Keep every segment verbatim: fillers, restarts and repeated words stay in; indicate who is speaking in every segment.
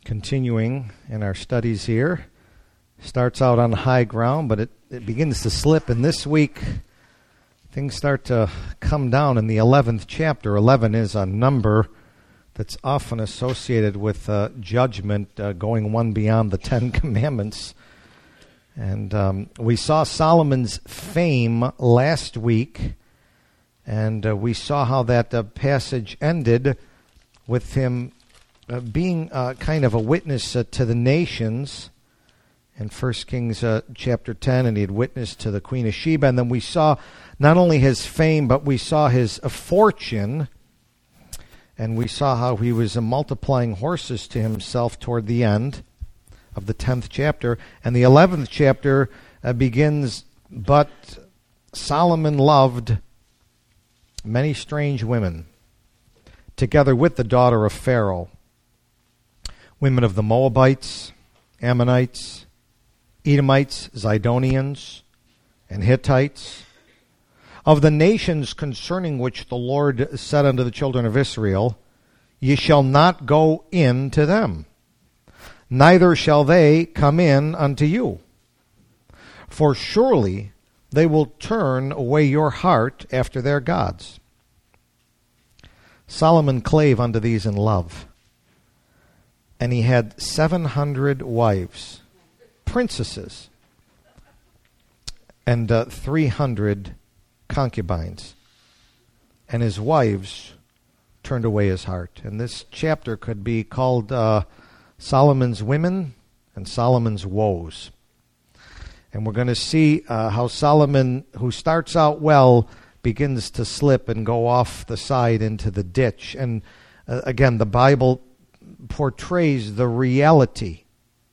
Speaker 1: Continuing in our studies here. Starts out on high ground, but it, it begins to slip. And this week, things start to come down in the eleventh chapter. eleven is a number that's often associated with uh, judgment, uh, going one beyond the Ten Commandments. And um, we saw Solomon's fame last week, and uh, we saw how that uh, passage ended with him Uh, being uh, kind of a witness uh, to the nations in First Kings uh, chapter ten, and he had witnessed to the Queen of Sheba. And then we saw not only his fame, but we saw his uh, fortune, and we saw how he was uh, multiplying horses to himself toward the end of the tenth chapter. And the eleventh chapter uh, begins, but Solomon loved many strange women, together with the daughter of Pharaoh, women of the Moabites, Ammonites, Edomites, Zidonians, and Hittites, of the nations concerning which the Lord said unto the children of Israel, Ye shall not go in to them, neither shall they come in unto you. For surely they will turn away your heart after their gods. Solomon clave unto these in love, and he had seven hundred wives, princesses, and uh, three hundred concubines. And his wives turned away his heart. And this chapter could be called uh, Solomon's Women and Solomon's Woes. And we're going to see uh, how Solomon, who starts out well, begins to slip and go off the side into the ditch. And uh, again, the Bible portrays the reality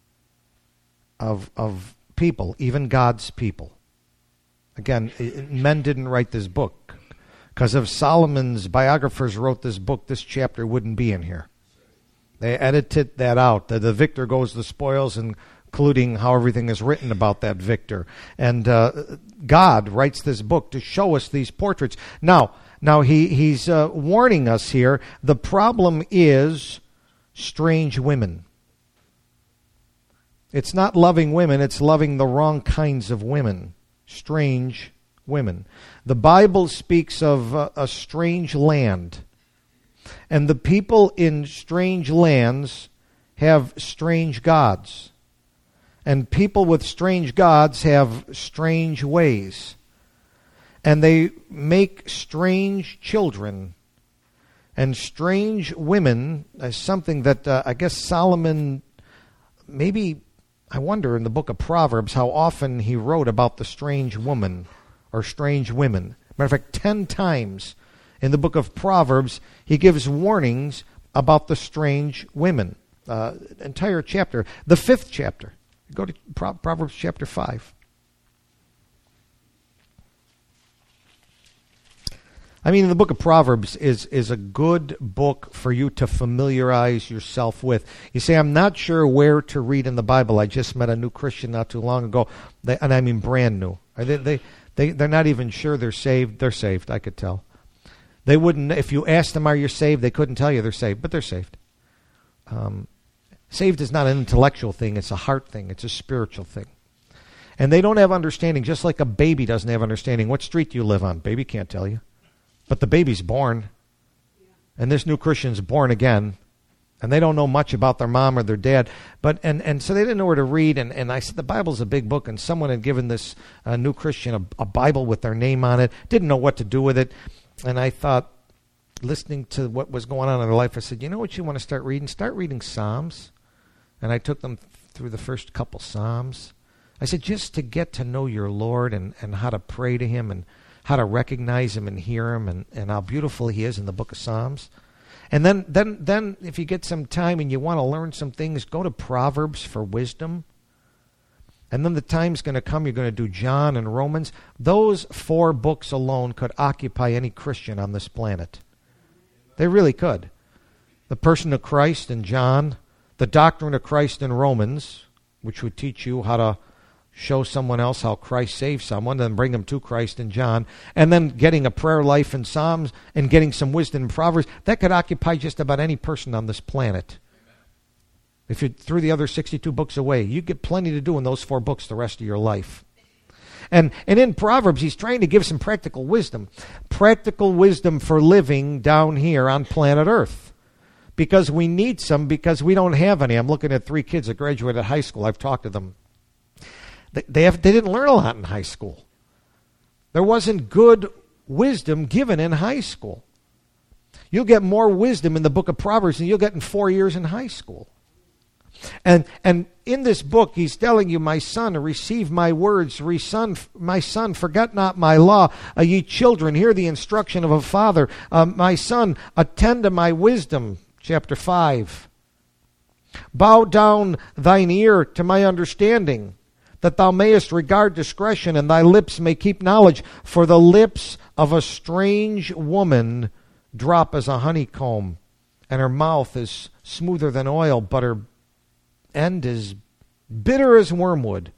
Speaker 1: of of people, even God's people. Again, it, men didn't write this book, because if Solomon's biographers wrote this book, this chapter wouldn't be in here. They edited that out. The, the victor goes the spoils, including how everything is written about that victor. And uh, God writes this book to show us these portraits. Now, now he he's uh, warning us here. The problem is strange women. It's not loving women, it's loving the wrong kinds of women. Strange women. The Bible speaks of uh, a strange land. And the people in strange lands have strange gods. And people with strange gods have strange ways. And they make strange children. And strange women is something that uh, I guess Solomon, maybe, I wonder in the book of Proverbs how often he wrote about the strange woman or strange women. Matter of fact, ten times in the book of Proverbs, he gives warnings about the strange women. Uh, entire chapter. The fifth chapter. Go to Pro- Proverbs chapter five. I mean, the book of Proverbs is, is a good book for you to familiarize yourself with. You say, I'm not sure where to read in the Bible. I just met a new Christian not too long ago, they, and I mean brand new. They, they, they, they're not even sure they're saved. They're saved, I could tell. They wouldn't, if you asked them, are you saved? They couldn't tell you they're saved, but they're saved. Um, saved is not an intellectual thing. It's a heart thing. It's a spiritual thing. And they don't have understanding, just like a baby doesn't have understanding. What street do you live on? Baby can't tell you. But the baby's born, and this new Christian's born again, and they don't know much about their mom or their dad. But and, and so they didn't know where to read, and, and I said, the Bible's a big book, and someone had given this uh, new Christian a, a Bible with their name on it, didn't know what to do with it. And I thought, listening to what was going on in their life, I said, you know what you want to start reading? Start reading Psalms. And I took them through the first couple Psalms. I said, just to get to know your Lord and, and how to pray to him and how to recognize him and hear him, and, and how beautiful he is in the book of Psalms. And then, then, then if you get some time and you want to learn some things, go to Proverbs for wisdom. And then the time's going to come, you're going to do John and Romans. Those four books alone could occupy any Christian on this planet. They really could. The person of Christ in John, the doctrine of Christ in Romans, which would teach you how to show someone else how Christ saved someone, then bring them to Christ in John, and then getting a prayer life in Psalms and getting some wisdom in Proverbs, that could occupy just about any person on this planet. If you threw the other sixty-two books away, you get plenty to do in those four books the rest of your life. And and in Proverbs, he's trying to give some practical wisdom. Practical wisdom for living down here on planet Earth. Because we need some, because we don't have any. I'm looking at three kids that graduated high school. I've talked to them. They, they, have, they didn't learn a lot in high school. There wasn't good wisdom given in high school. You'll get more wisdom in the book of Proverbs than you'll get in four years in high school. And and in this book, he's telling you, my son, receive my words. Re son, my son, forget not my law. Uh, ye children, hear the instruction of a father. Uh, my son, attend to my wisdom. Chapter five. Bow down thine ear to my understanding, that thou mayest regard discretion, and thy lips may keep knowledge. For the lips of a strange woman drop as a honeycomb, and her mouth is smoother than oil, but her end is bitter as wormwood.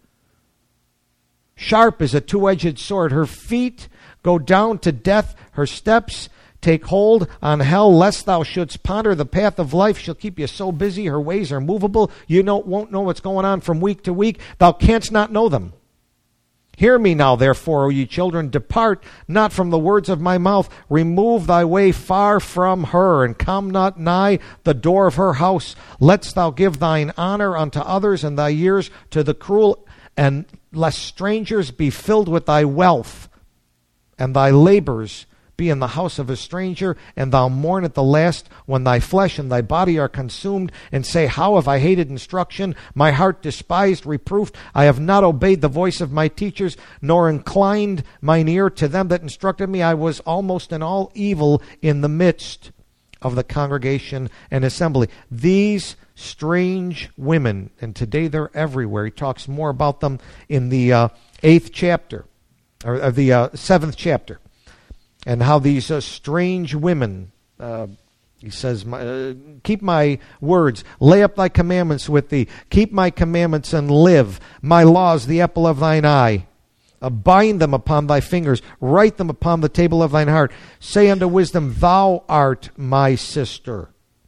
Speaker 1: Sharp as a two-edged sword. Her feet go down to death. Her steps take hold on hell, lest thou shouldst ponder the path of life. She'll keep you so busy. Her ways are movable. You know, won't know what's going on from week to week. Thou canst not know them. Hear me now, therefore, O ye children. Depart not from the words of my mouth. Remove thy way far from her, and come not nigh the door of her house. Lettest thou give thine honor unto others, and thy years to the cruel, and lest strangers be filled with thy wealth, and thy labors be in the house of a stranger, and thou mourn at the last when thy flesh and thy body are consumed, and say, how have I hated instruction, my heart despised reproof. I have not obeyed the voice of my teachers, nor inclined mine ear to them that instructed me. I was almost in all evil in the midst of the congregation and assembly. These strange women, and today they're everywhere. He talks more about them in the uh, eighth chapter, or, or the uh, seventh chapter. And how these uh, strange women, uh, he says, my, uh, keep my words, lay up thy commandments with thee, keep my commandments and live. My laws, the apple of thine eye. Uh, bind them upon thy fingers, write them upon the table of thine heart. Say unto wisdom, thou art my sister.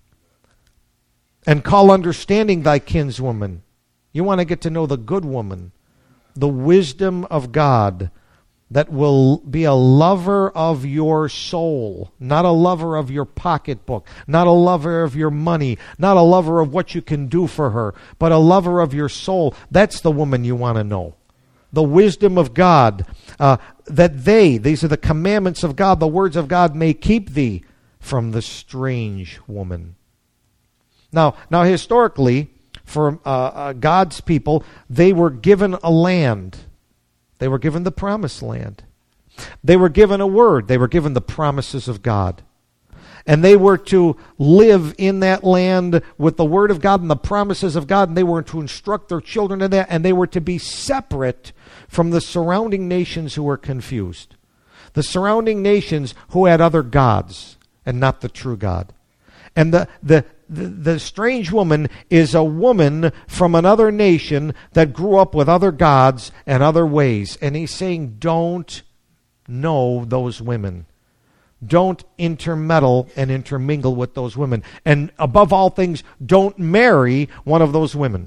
Speaker 1: And call understanding thy kinswoman. You want to get to know the good woman, the wisdom of God, that will be a lover of your soul, not a lover of your pocketbook, not a lover of your money, not a lover of what you can do for her, but a lover of your soul. That's the woman you want to know. The wisdom of God, uh, that they, these are the commandments of God, the words of God, may keep thee from the strange woman. Now, now historically, for uh, uh, God's people, they were given a land. They were given the promised land. They were given a word. They were given the promises of God. And they were to live in that land with the word of God and the promises of God. And they were to instruct their children in that. And they were to be separate from the surrounding nations who were confused. The surrounding nations who had other gods and not the true God. And the, the, the, the strange woman is a woman from another nation that grew up with other gods and other ways. And he's saying, don't know those women. Don't intermeddle and intermingle with those women. And above all things, don't marry one of those women.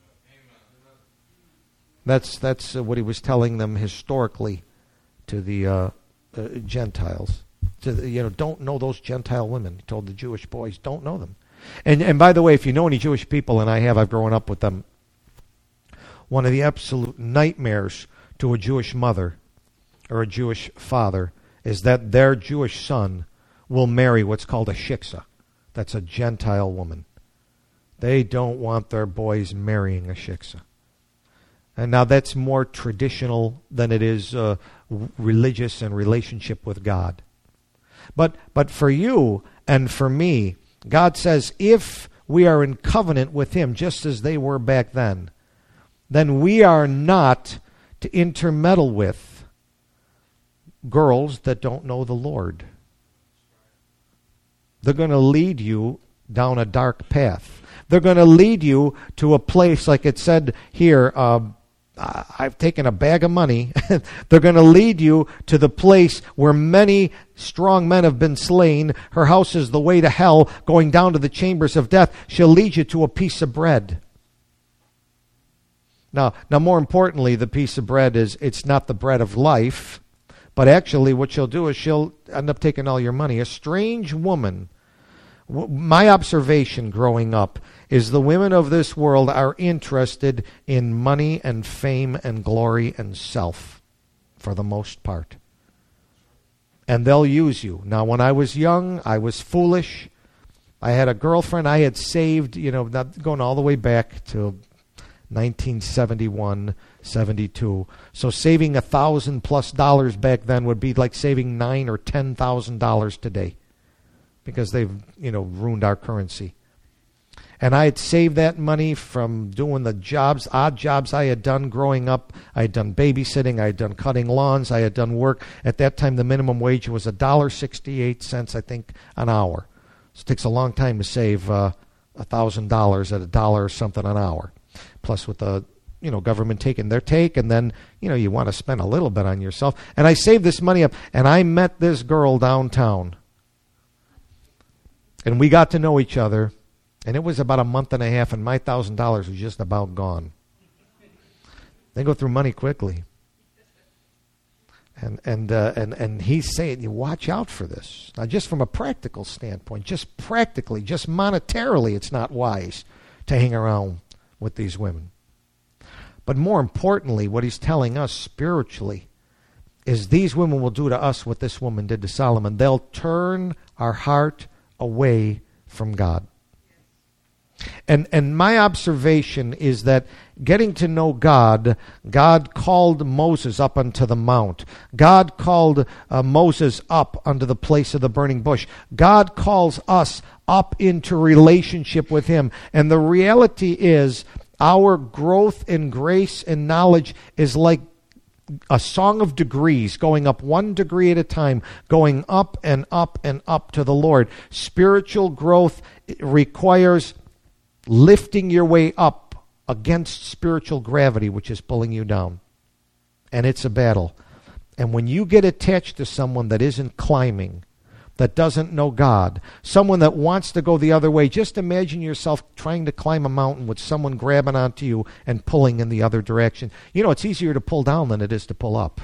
Speaker 1: That's, that's what he was telling them historically to the uh, uh, Gentiles. To the, you know, don't know those Gentile women. He told the Jewish boys, don't know them. And and by the way, if you know any Jewish people, and I have, I've grown up with them, one of the absolute nightmares to a Jewish mother or a Jewish father is that their Jewish son will marry what's called a shiksa. That's a Gentile woman. They don't want their boys marrying a shiksa. And now that's more traditional than it is uh, religious and relationship with God. But but for you and for me, God says if we are in covenant with Him, just as they were back then, then we are not to intermeddle with girls that don't know the Lord. They're going to lead you down a dark path. They're going to lead you to a place, like it said here, uh, I've taken a bag of money. They're going to lead you to the place where many strong men have been slain. Her house is the way to hell, going down to the chambers of death. She'll lead you to a piece of bread. Now, now, more importantly, the piece of bread is, it's not the bread of life, but actually what she'll do is she'll end up taking all your money. A strange woman. My observation growing up is the women of this world are interested in money and fame and glory and self for the most part. And they'll use you. Now, when I was young, I was foolish. I had a girlfriend I had saved, you know, not going all the way back to nineteen seventy-one, seventy-two. So saving a thousand plus dollars back then would be like saving nine or ten thousand dollars today, because they've, you know, ruined our currency. And I had saved that money from doing the jobs, odd jobs I had done growing up. I had done babysitting. I had done cutting lawns. I had done work. At that time, the minimum wage was one dollar and sixty-eight cents, I think, an hour. So it takes a long time to save uh, one thousand dollars at a dollar or something an hour. Plus with the, you know, government taking their take, and then, you know, you want to spend a little bit on yourself. And I saved this money up, and I met this girl downtown. And we got to know each other, and it was about a month and a half, and my one thousand dollars was just about gone. They go through money quickly. And and uh, and and he's saying, you watch out for this. Now, just from a practical standpoint, just practically, just monetarily, it's not wise to hang around with these women. But more importantly, what he's telling us spiritually is these women will do to us what this woman did to Solomon. They'll turn our heart away from God. And and my observation is that getting to know God, God called Moses up unto the mount. God called uh, Moses up unto the place of the burning bush. God calls us up into relationship with him. And the reality is our growth in grace and knowledge is like a song of degrees, going up one degree at a time, going up and up and up to the Lord. Spiritual growth requires lifting your way up against spiritual gravity, which is pulling you down. And it's a battle. And when you get attached to someone that isn't climbing, that doesn't know God, someone that wants to go the other way, just imagine yourself trying to climb a mountain with someone grabbing onto you and pulling in the other direction. You know, it's easier to pull down than it is to pull up.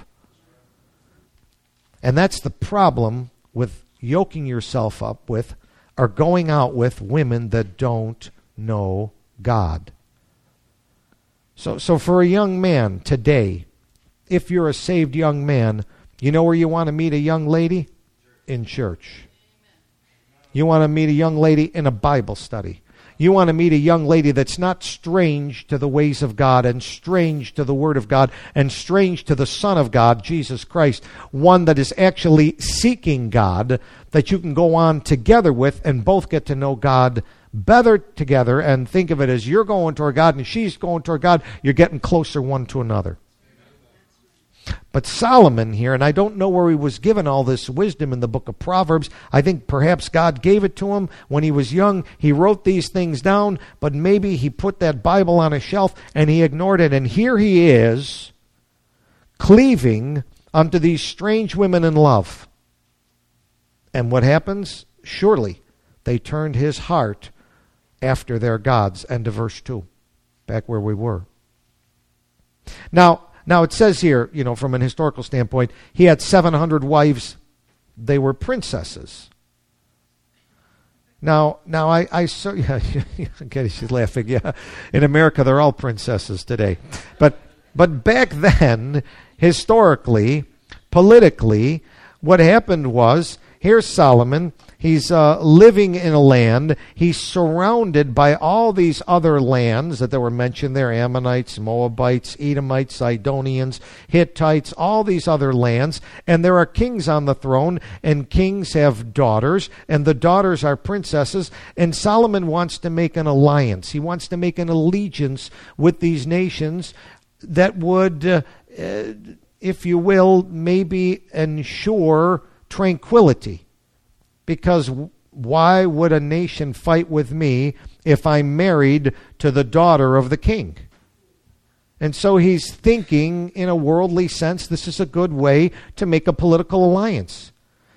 Speaker 1: And that's the problem with yoking yourself up with or going out with women that don't know God. So, so for a young man today, if you're a saved young man, you know where you want to meet a young lady? In church. You want to meet a young lady in a Bible study. You want to meet a young lady that's not strange to the ways of God and strange to the Word of God and strange to the Son of God, Jesus Christ. One that is actually seeking God, that you can go on together with and both get to know God better together, and think of it as you're going toward God and she's going toward God. You're getting closer one to another. But Solomon here, and I don't know where he was given all this wisdom in the book of Proverbs. I think perhaps God gave it to him when he was young. He wrote these things down, but maybe he put that Bible on a shelf and he ignored it. And here he is, cleaving unto these strange women in love. And what happens? Surely they turned his heart after their gods. End of verse two, back where we were. Now, Now, it says here, you know, from an historical standpoint, he had seven hundred wives. They were princesses. Now, now I, I saw, yeah, okay, she's laughing, yeah. In America, they're all princesses today. But, but back then, historically, politically, what happened was, here's Solomon. He's uh, living in a land. He's surrounded by all these other lands that were mentioned there. Ammonites, Moabites, Edomites, Sidonians, Hittites, all these other lands. And there are kings on the throne, and kings have daughters, and the daughters are princesses. And Solomon wants to make an alliance. He wants to make an allegiance with these nations that would, uh, uh, if you will, maybe ensure tranquility. Because why would a nation fight with me if I'm married to the daughter of the king? And so he's thinking in a worldly sense, this is a good way to make a political alliance.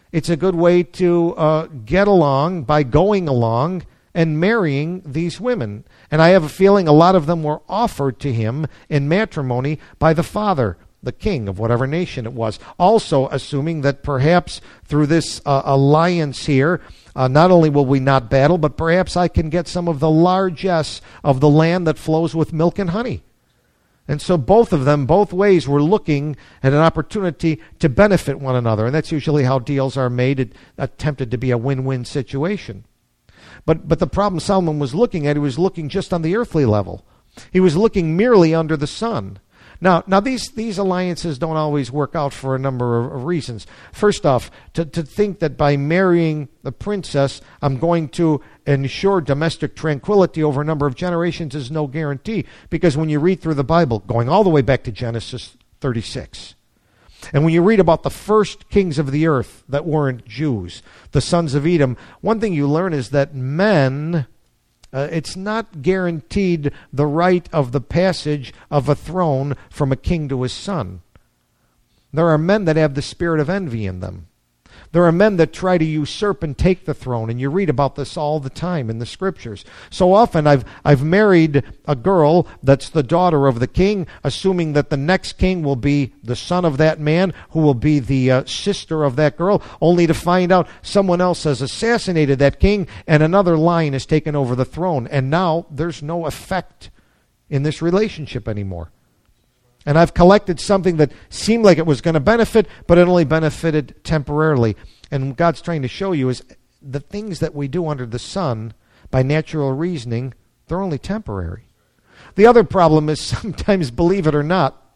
Speaker 1: It's a good way to uh, get along by going along and marrying these women. And I have a feeling a lot of them were offered to him in matrimony by the father, the king of whatever nation it was. Also assuming that perhaps through this uh, alliance here, uh, not only will we not battle, but perhaps I can get some of the largesse of the land that flows with milk and honey. And so both of them, both ways, were looking at an opportunity to benefit one another. And that's usually how deals are made. It attempted to be a win-win situation. But but the problem Solomon was looking at, he was looking just on the earthly level. He was looking merely under the sun. Now, now these, these alliances don't always work out for a number of, of reasons. First off, to, to think that by marrying the princess, I'm going to ensure domestic tranquility over a number of generations is no guarantee. Because when you read through the Bible, going all the way back to Genesis thirty-six, and when you read about the first kings of the earth that weren't Jews, the sons of Edom, one thing you learn is that men... Uh, it's not guaranteed the right of the passage of a throne from a king to his son. There are men that have the spirit of envy in them. There are men that try to usurp and take the throne, and you read about this all the time in the scriptures. So often I've I've married a girl that's the daughter of the king, assuming that the next king will be the son of that man, who will be the uh, sister of that girl, only to find out someone else has assassinated that king, and another line has taken over the throne. And now there's no effect in this relationship anymore. And I've collected something that seemed like it was going to benefit, but it only benefited temporarily. And what God's trying to show you is the things that we do under the sun, by natural reasoning, they're only temporary. The other problem is sometimes, believe it or not,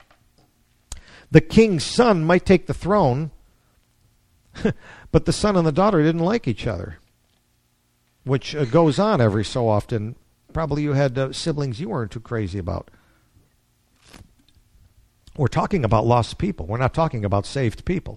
Speaker 1: the king's son might take the throne, but the son and the daughter didn't like each other, which uh, goes on every so often. Probably you had uh, siblings you weren't too crazy about. We're talking about lost people. We're not talking about saved people.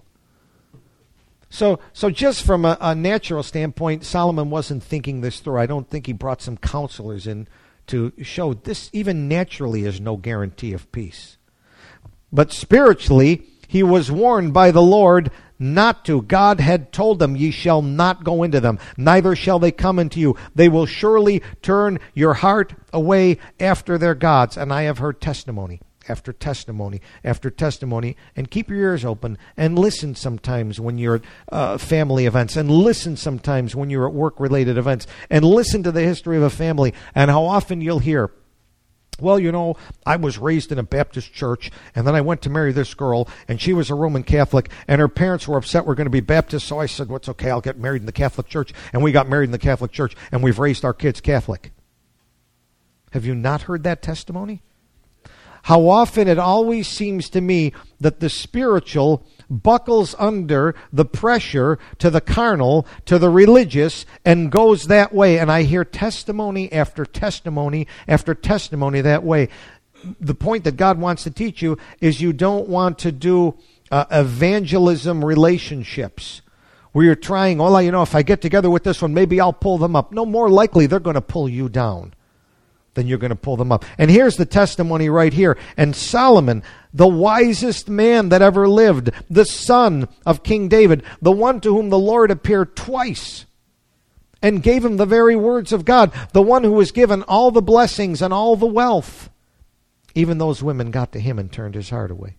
Speaker 1: So so just from a, a natural standpoint, Solomon wasn't thinking this through. I don't think he brought some counselors in to show this even naturally is no guarantee of peace. But spiritually, he was warned by the Lord not to. God had told them, ye shall not go into them, neither shall they come into you. They will surely turn your heart away after their gods. And I have heard testimony after testimony after testimony, and keep your ears open and listen sometimes when you're at uh, family events, and listen sometimes when you're at work-related events, and listen to the history of a family, and how often you'll hear, well, you know, I was raised in a Baptist church, and then I went to marry this girl, and she was a Roman Catholic, and her parents were upset we're going to be Baptist, so I said, well, it's okay, I'll get married in the Catholic church, and we got married in the Catholic church, and we've raised our kids Catholic. Have you not heard that testimony? How often it always seems to me that the spiritual buckles under the pressure to the carnal, to the religious, and goes that way. And I hear testimony after testimony after testimony that way. The point that God wants to teach you is you don't want to do uh, evangelism relationships where you're trying, oh, you know, if I get together with this one, maybe I'll pull them up. No, more likely they're going to pull you down. Then you're going to pull them up. And here's the testimony right here. And Solomon, the wisest man that ever lived, the son of King David, the one to whom the Lord appeared twice and gave him the very words of God, the one who was given all the blessings and all the wealth, even those women got to him and turned his heart away.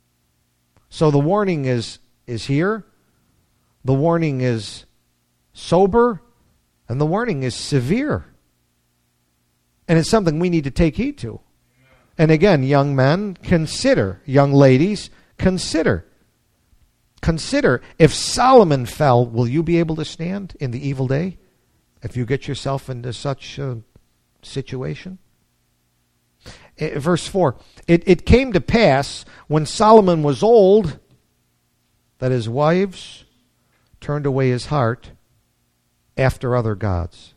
Speaker 1: So the warning is, is here. The warning is sober. And the warning is severe. And it's something we need to take heed to. And again, young men, consider. Young ladies, consider. Consider. If Solomon fell, will you be able to stand in the evil day? If you get yourself into such a situation? Verse four. It, it came to pass when Solomon was old that his wives turned away his heart after other gods.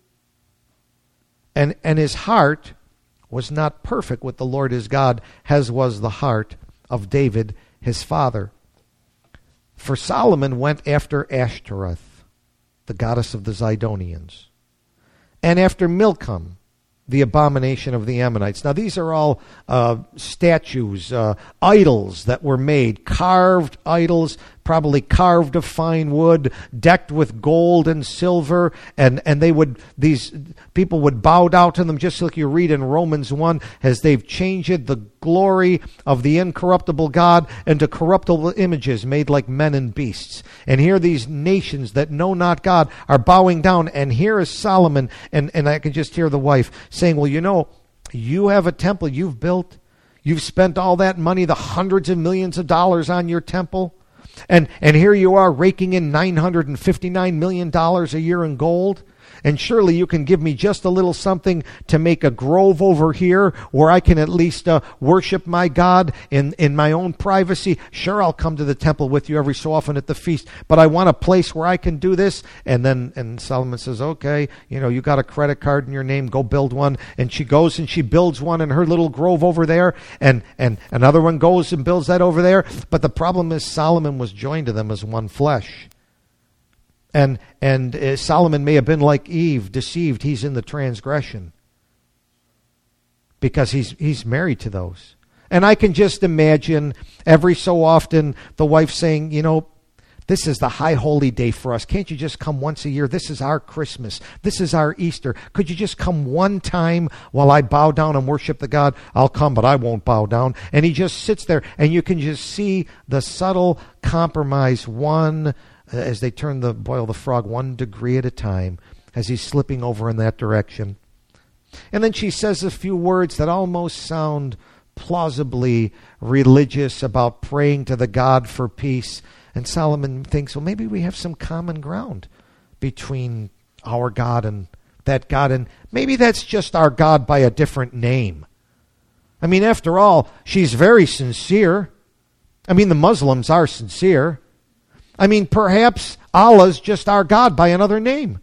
Speaker 1: And and his heart was not perfect with the Lord his God, as was the heart of David his father. For Solomon went after Ashtoreth, the goddess of the Zidonians, and after Milcom, the abomination of the Ammonites. Now these are all uh, statues, uh, idols that were made, carved idols, probably carved of fine wood, decked with gold and silver, and, and they would, these people would bow down to them, just like you read in Romans one, as they've changed the glory of the incorruptible God into corruptible images made like men and beasts. And here these nations that know not God are bowing down, and here is Solomon, and, and I can just hear the wife saying, well, you know, you have a temple you've built. You've spent all that money, the hundreds of millions of dollars on your temple. And and here you are raking in nine hundred fifty-nine million dollars a year in gold. And surely you can give me just a little something to make a grove over here where I can at least uh, worship my God in, in my own privacy. Sure, I'll come to the temple with you every so often at the feast, but I want a place where I can do this. And then and Solomon says, okay, you know, you got a credit card in your name, go build one. And she goes and she builds one in her little grove over there. And, and another one goes and builds that over there. But the problem is Solomon was joined to them as one flesh. And and uh, Solomon may have been like Eve, deceived. He's in the transgression because he's he's married to those. And I can just imagine every so often the wife saying, you know, this is the high holy day for us. Can't you just come once a year? This is our Christmas. This is our Easter. Could you just come one time while I bow down and worship the God? I'll come, but I won't bow down. And he just sits there, and you can just see the subtle compromise, one as they turn the boil the frog one degree at a time, as he's slipping over in that direction. And then she says a few words that almost sound plausibly religious about praying to the God for peace. And Solomon thinks, well, maybe we have some common ground between our God and that God, and maybe that's just our God by a different name. I mean, after all, she's very sincere. I mean, the Muslims are sincere. I mean, perhaps Allah's just our God by another name.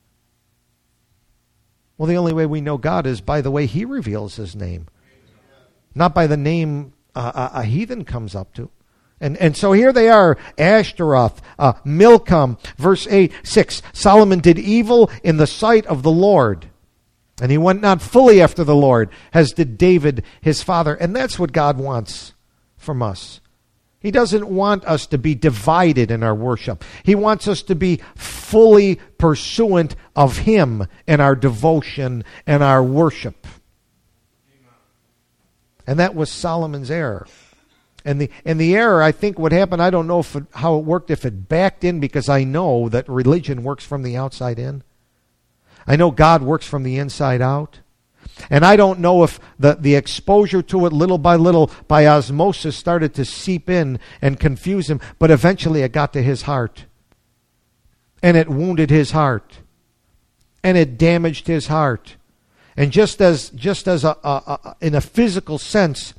Speaker 1: Well, the only way we know God is by the way he reveals his name, not by the name uh, a heathen comes up to. And and so here they are, Ashtaroth, uh, Milcom, verse eight, six. Solomon did evil in the sight of the Lord, and he went not fully after the Lord, as did David his father. And that's what God wants from us. He doesn't want us to be divided in our worship. He wants us to be fully pursuant of him in our devotion and our worship. And that was Solomon's error. And the and the error, I think what happened, I don't know if it, how it worked, if it backed in, because I know that religion works from the outside in. I know God works from the inside out. And I don't know if the, the exposure to it little by little, by osmosis, started to seep in and confuse him, but eventually it got to his heart. And it wounded his heart. And it damaged his heart. And just as just as a, a, a, in a physical sense,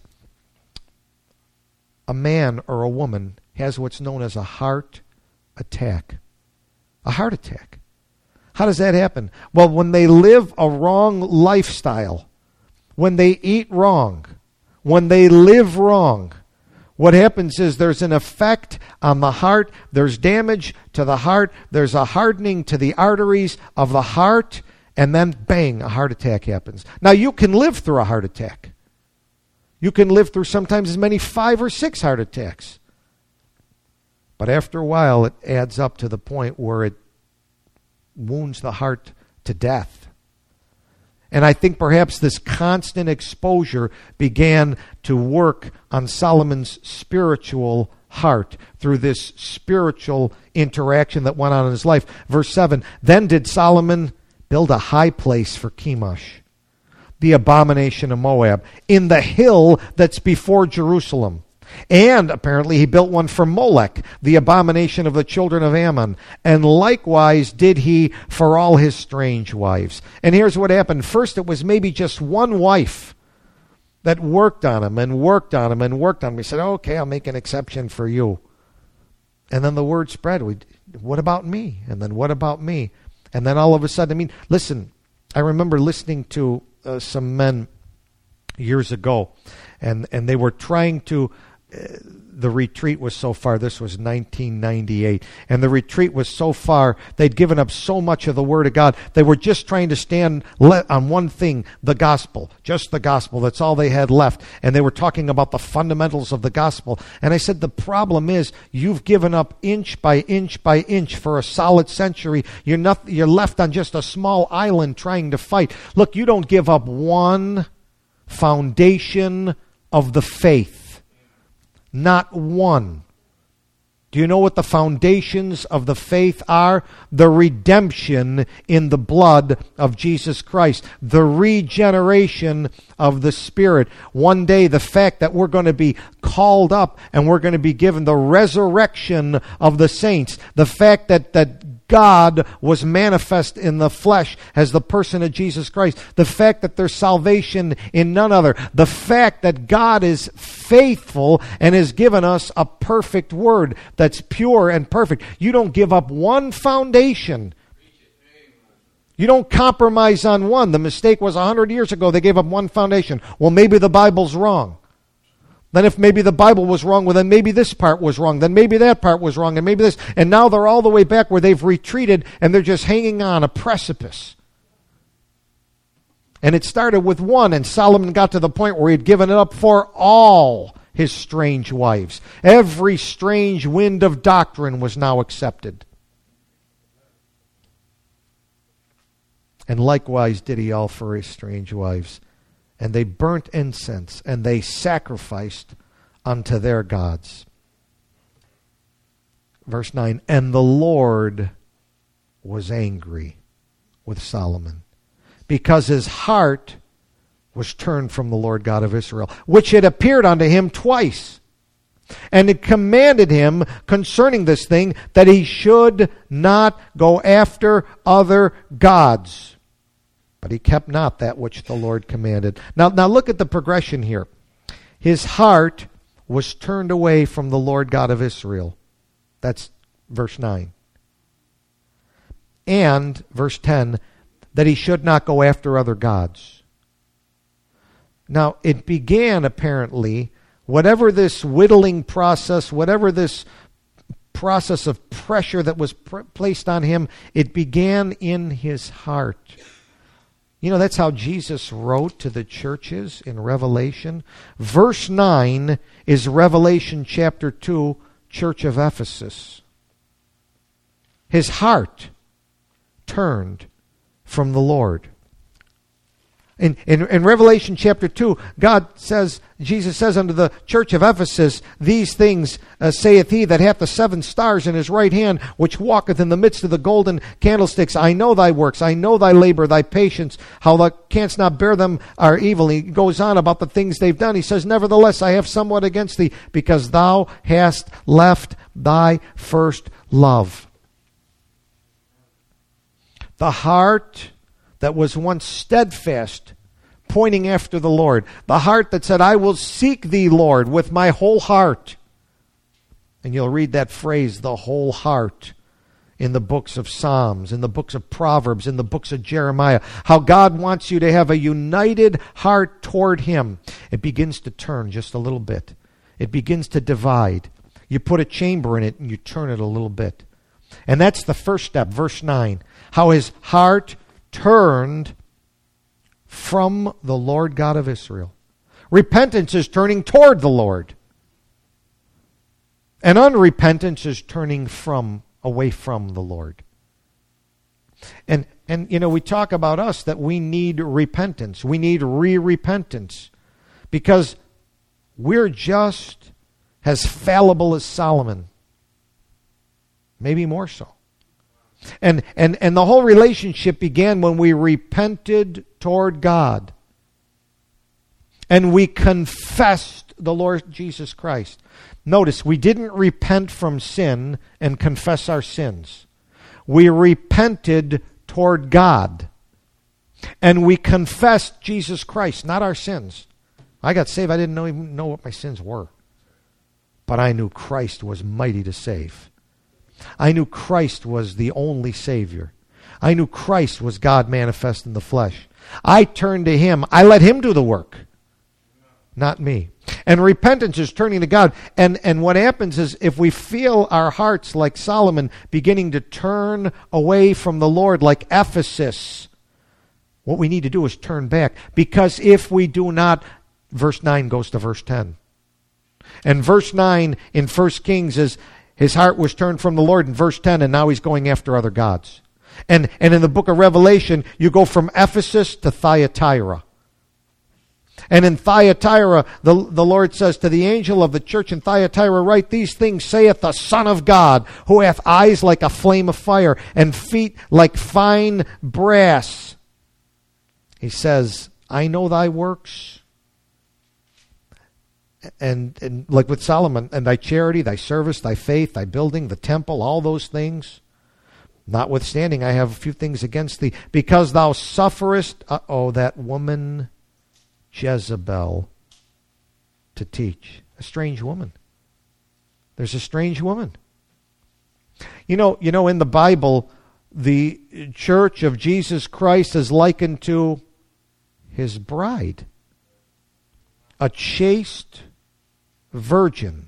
Speaker 1: a man or a woman has what's known as a heart attack. A heart attack. How does that happen? Well, when they live a wrong lifestyle, when they eat wrong, when they live wrong, what happens is there's an effect on the heart. There's damage to the heart. There's a hardening to the arteries of the heart. And then, bang, a heart attack happens. Now, you can live through a heart attack. You can live through sometimes as many five or six heart attacks. But after a while, it adds up to the point where it wounds the heart to death. And I think perhaps this constant exposure began to work on Solomon's spiritual heart through this spiritual interaction that went on in his life. Verse seven, then did Solomon build a high place for Chemosh, the abomination of Moab, in the hill that's before Jerusalem. And apparently he built one for Molech, the abomination of the children of Ammon. And likewise did he for all his strange wives. And here's what happened. First, it was maybe just one wife that worked on him and worked on him and worked on him. He said, okay, I'll make an exception for you. And then the word spread. We, what about me? And then what about me? And then all of a sudden, I mean, listen, I remember listening to uh, some men years ago, and, and they were trying to the retreat was so far, this was nineteen ninety-eight, and the retreat was so far, they'd given up so much of the Word of God, they were just trying to stand le- on one thing, the gospel, just the gospel, that's all they had left, and they were talking about the fundamentals of the gospel, and I said, the problem is, you've given up inch by inch by inch for a solid century, you're, not, you're left on just a small island trying to fight. Look, you don't give up one foundation of the faith. Not one. Do you know what the foundations of the faith are? The redemption in the blood of Jesus Christ. The regeneration of the Spirit. One day, the fact that we're going to be called up and we're going to be given the resurrection of the saints. The fact that, that God was manifest in the flesh as the person of Jesus Christ. The fact that there's salvation in none other. The fact that God is faithful and has given us a perfect word that's pure and perfect. You don't give up one foundation. You don't compromise on one. The mistake was a hundred years ago. They gave up one foundation. Well, maybe the Bible's wrong. Then if maybe the Bible was wrong, well, then maybe this part was wrong. Then maybe that part was wrong, and maybe this. And now they're all the way back where they've retreated, and they're just hanging on a precipice. And it started with one, and Solomon got to the point where he had given it up for all his strange wives. Every strange wind of doctrine was now accepted. And likewise did he all for his strange wives. And they burnt incense, and they sacrificed unto their gods. Verse nine, and the Lord was angry with Solomon, because his heart was turned from the Lord God of Israel, which had appeared unto him twice, and it commanded him concerning this thing, that he should not go after other gods. But he kept not that which the Lord commanded. Now, now look at the progression here. His heart was turned away from the Lord God of Israel. That's verse nine. And, verse ten, that he should not go after other gods. Now, it began apparently, whatever this whittling process, whatever this process of pressure that was pr- placed on him, it began in his heart. You know, that's how Jesus wrote to the churches in Revelation. Verse nine is Revelation chapter two, Church of Ephesus. His heart turned from the Lord. In, in, in Revelation chapter two, God says, Jesus says unto the church of Ephesus, these things uh, saith he that hath the seven stars in his right hand, which walketh in the midst of the golden candlesticks. I know thy works, I know thy labor, thy patience, how thou canst not bear them are evil. He goes on about the things they've done. He says, nevertheless, I have somewhat against thee, because thou hast left thy first love. The heart that was once steadfast, pointing after the Lord. The heart that said, I will seek thee, Lord, with my whole heart. And you'll read that phrase, the whole heart, in the books of Psalms, in the books of Proverbs, in the books of Jeremiah. How God wants you to have a united heart toward him. It begins to turn just a little bit. It begins to divide. You put a chamber in it and you turn it a little bit. And that's the first step, verse nine. How his heart turned from the Lord God of Israel. Repentance is turning toward the Lord. And unrepentance is turning from, away from the Lord. And, and you know, we talk about us that we need repentance. We need re-repentance. Because we're just as fallible as Solomon. Maybe more so. And, and, and the whole relationship began when we repented toward God. And we confessed the Lord Jesus Christ. Notice, we didn't repent from sin and confess our sins. We repented toward God. And we confessed Jesus Christ, not our sins. I got saved, I didn't know, even know what my sins were. But I knew Christ was mighty to save. I knew Christ was the only Savior. I knew Christ was God manifest in the flesh. I turned to him. I let him do the work, not me. And repentance is turning to God. And, and what happens is if we feel our hearts, like Solomon, beginning to turn away from the Lord, like Ephesus, what we need to do is turn back. Because if we do not, verse nine goes to verse ten. And verse nine in First Kings is his heart was turned from the Lord in verse ten, and now he's going after other gods. And, and in the book of Revelation, you go from Ephesus to Thyatira. And in Thyatira, the, the Lord says to the angel of the church in Thyatira, write these things, saith the Son of God, who hath eyes like a flame of fire, and feet like fine brass. He says, I know thy works. And, and like with Solomon, and thy charity, thy service, thy faith, thy building, the temple, all those things. Notwithstanding, I have a few things against thee, because thou sufferest, uh, oh, that woman Jezebel to teach. A strange woman. There's a strange woman. You know, you know, in the Bible, the church of Jesus Christ is likened to his bride. A chaste virgin.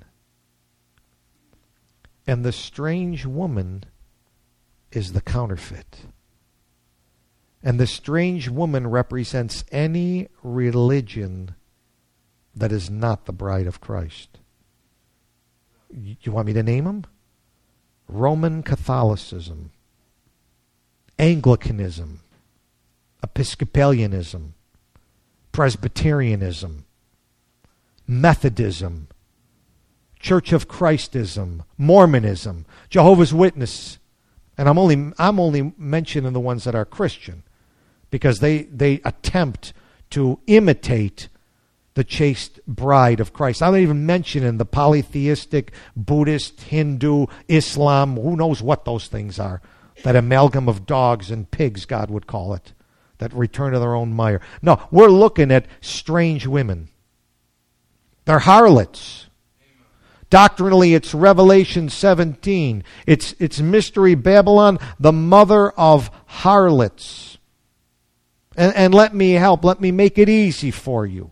Speaker 1: And the strange woman is the counterfeit. And the strange woman represents any religion that is not the bride of Christ. You want me to name them? Roman Catholicism, Anglicanism, Episcopalianism, Presbyterianism, Methodism, Church of Christism, Mormonism, Jehovah's Witness. And I'm only I'm only mentioning the ones that are Christian, because they, they attempt to imitate the chaste bride of Christ. I'm not even mentioning the polytheistic, Buddhist, Hindu, Islam, who knows what those things are. That amalgam of dogs and pigs, God would call it. That return to their own mire. No, we're looking at strange women. They're harlots. Doctrinally, it's Revelation seventeen. It's, it's Mystery Babylon, the mother of harlots. And, and let me help. Let me make it easy for you.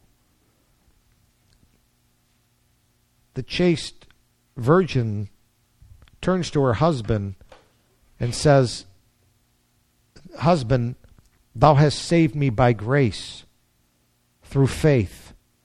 Speaker 1: The chaste virgin turns to her husband and says, Husband, thou hast saved me by grace through faith.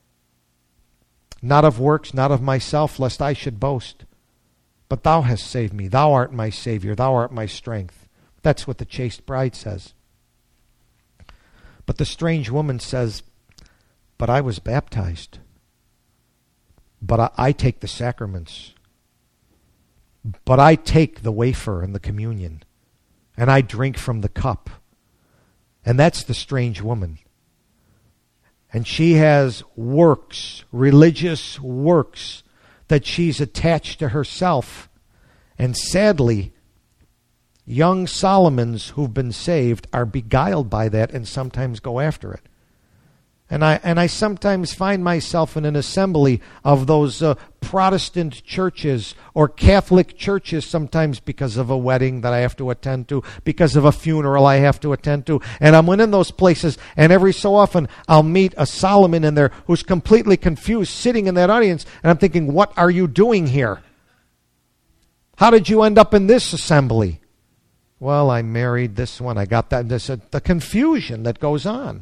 Speaker 1: Not of works, not of myself, lest I should boast. But thou hast saved me. Thou art my Savior. Thou art my strength. That's what the chaste bride says. But the strange woman says, But I was baptized. But I, I take the sacraments. But I take the wafer and the communion. And I drink from the cup. And that's the strange woman. And she has works, religious works, that she's attached to herself. And sadly, young Solomons who've been saved are beguiled by that and sometimes go after it. And I and I sometimes find myself in an assembly of those uh, Protestant churches or Catholic churches, sometimes because of a wedding that I have to attend to, because of a funeral I have to attend to. And I'm in those places, and every so often I'll meet a Solomon in there who's completely confused, sitting in that audience, and I'm thinking, what are you doing here? How did you end up in this assembly? Well, I married this one, I got that. This, uh, the confusion that goes on.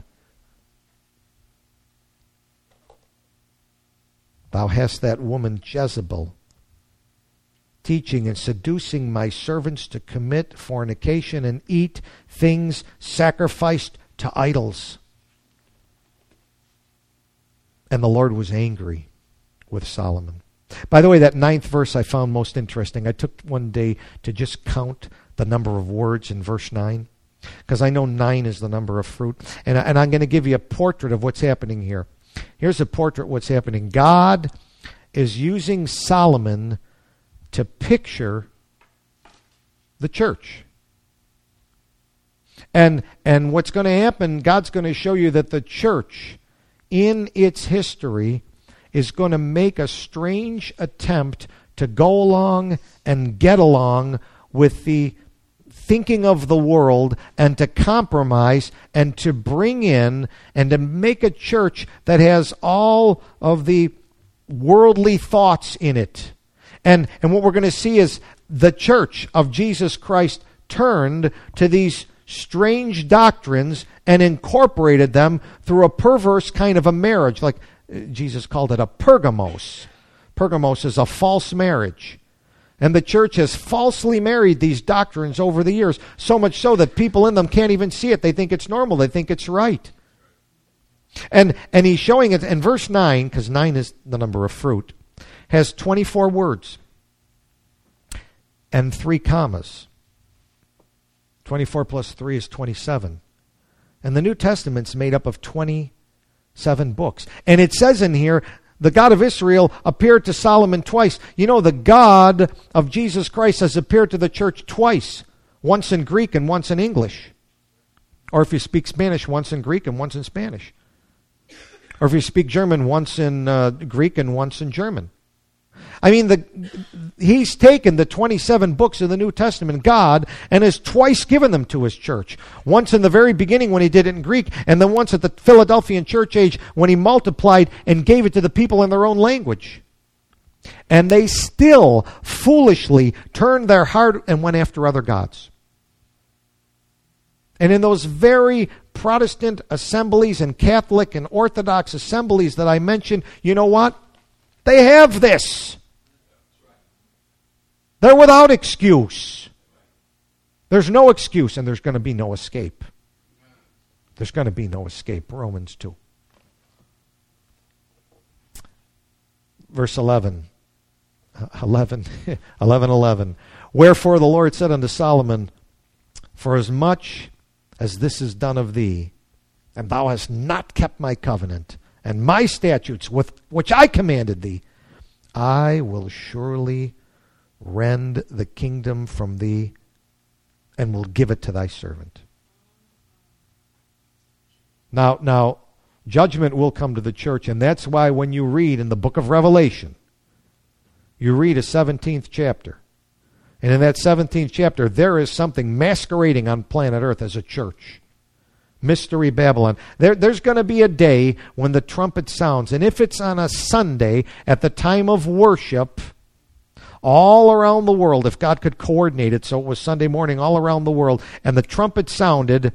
Speaker 1: Thou hast that woman Jezebel teaching and seducing my servants to commit fornication and eat things sacrificed to idols. And the Lord was angry with Solomon. By the way, that ninth verse I found most interesting. I took one day to just count the number of words in verse nine, because I know nine is the number of fruit. And, and I'm going to give you a portrait of what's happening here. Here's a portrait of what's happening. God is using Solomon to picture the church. And, and what's going to happen, God's going to show you that the church, in its history, is going to make a strange attempt to go along and get along with the thinking of the world, and to compromise and to bring in and to make a church that has all of the worldly thoughts in it. And, and what we're going to see is the church of Jesus Christ turned to these strange doctrines and incorporated them through a perverse kind of a marriage. Like Jesus called it a pergamos. Pergamos is a false marriage. And the church has falsely married these doctrines over the years, so much so that people in them can't even see it. They think it's normal. They think it's right. And and he's showing it in verse nine, because nine is the number of fruit, has twenty-four words and three commas. twenty-four plus three is twenty-seven. And the New Testament's made up of twenty-seven books. And it says in here, the God of Israel appeared to Solomon twice. You know, the God of Jesus Christ has appeared to the church twice. Once in Greek and once in English. Or if you speak Spanish, once in Greek and once in Spanish. Or if you speak German, once in uh, Greek and once in German. I mean, the, he's taken the twenty-seven books of the New Testament, God, and has twice given them to his church. Once in the very beginning when he did it in Greek, and then once at the Philadelphian church age when he multiplied and gave it to the people in their own language. And they still foolishly turned their heart and went after other gods. And in those very Protestant assemblies and Catholic and Orthodox assemblies that I mentioned, you know what? They have this. They're without excuse. There's no excuse, and there's going to be no escape. There's going to be no escape. Romans two. Verse eleven. eleven, eleven, eleven. Wherefore the Lord said unto Solomon, for as much as this is done of thee, and thou hast not kept my covenant, and my statutes with which I commanded thee, I will surely rend the kingdom from thee, and will give it to thy servant. Now, now, judgment will come to the church, and that's why when you read in the book of Revelation, you read a seventeenth chapter. And in that seventeenth chapter, there is something masquerading on planet Earth as a church. Mystery Babylon. There, there's going to be a day when the trumpet sounds. And if it's on a Sunday at the time of worship, all around the world, if God could coordinate it so it was Sunday morning all around the world, and the trumpet sounded,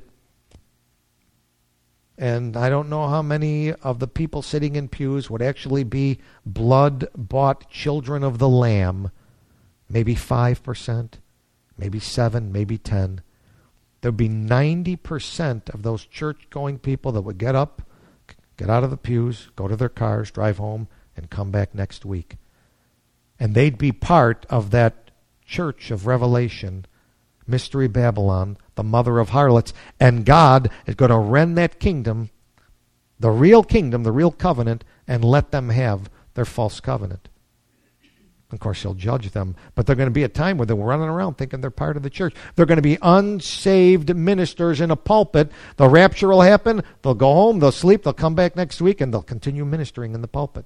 Speaker 1: and I don't know how many of the people sitting in pews would actually be blood-bought children of the Lamb. Maybe five percent, maybe seven, maybe ten. There'd be ninety percent of those church-going people that would get up, get out of the pews, go to their cars, drive home, and come back next week. And they'd be part of that church of Revelation, Mystery Babylon, the mother of harlots. And God is going to rend that kingdom, the real kingdom, the real covenant, and let them have their false covenant. Of course, he'll judge them. But they're going to be a time where they're running around thinking they're part of the church. They're going to be unsaved ministers in a pulpit. The rapture will happen. They'll go home. They'll sleep. They'll come back next week, and they'll continue ministering in the pulpit.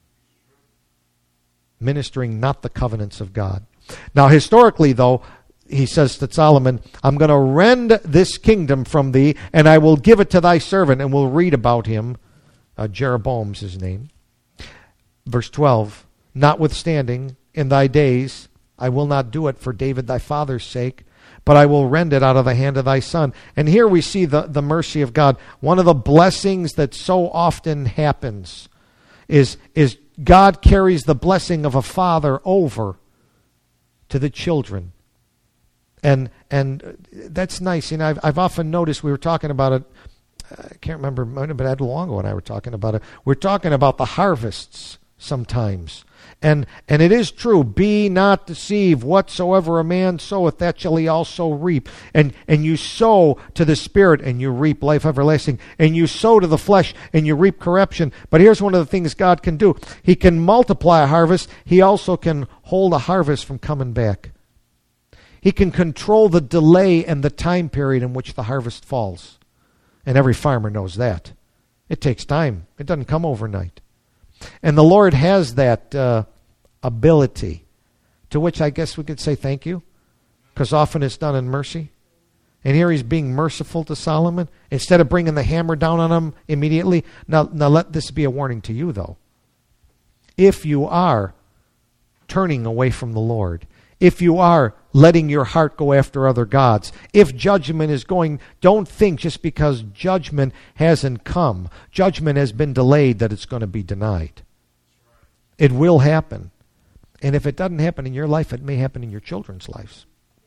Speaker 1: Ministering not the covenants of God. Now, historically, though, he says to Solomon, I'm going to rend this kingdom from thee, and I will give it to thy servant. And we'll read about him. Uh, Jeroboam's his name. Verse twelve. Notwithstanding, in thy days I will not do it for David thy father's sake, but I will rend it out of the hand of thy son. And here we see the, the mercy of God. One of the blessings that so often happens is, is God carries the blessing of a father over to the children. And and that's nice. You know, I've, I've often noticed, we were talking about it, I can't remember, it might have been Ed Longo when I were talking about it. We're talking about the harvests sometimes. And and it is true, be not deceived, whatsoever a man soweth, that shall he also reap. And and you sow to the Spirit, and you reap life everlasting. And you sow to the flesh, and you reap corruption. But here's one of the things God can do. He can multiply a harvest. He also can hold a harvest from coming back. He can control the delay and the time period in which the harvest falls. And every farmer knows that. It takes time. It doesn't come overnight. And the Lord has that uh, ability, to which I guess we could say thank you, because often it's done in mercy. And here he's being merciful to Solomon. Instead of bringing the hammer down on him immediately. Now, now let this be a warning to you, though. if you are turning away from the Lord, if you are letting your heart go after other gods, if judgment is going, don't think just because judgment hasn't come, judgment has been delayed, that it's going to be denied. It will happen. And if it doesn't happen in your life, it may happen in your children's lives.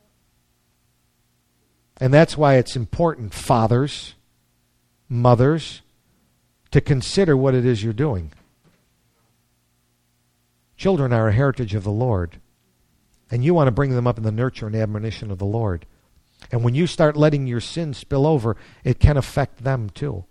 Speaker 1: And that's why it's important, fathers, mothers, to consider what it is you're doing. Children are a heritage of the Lord. And you want to bring them up in the nurture and admonition of the Lord. And when you start letting your sins spill over, it can affect them too.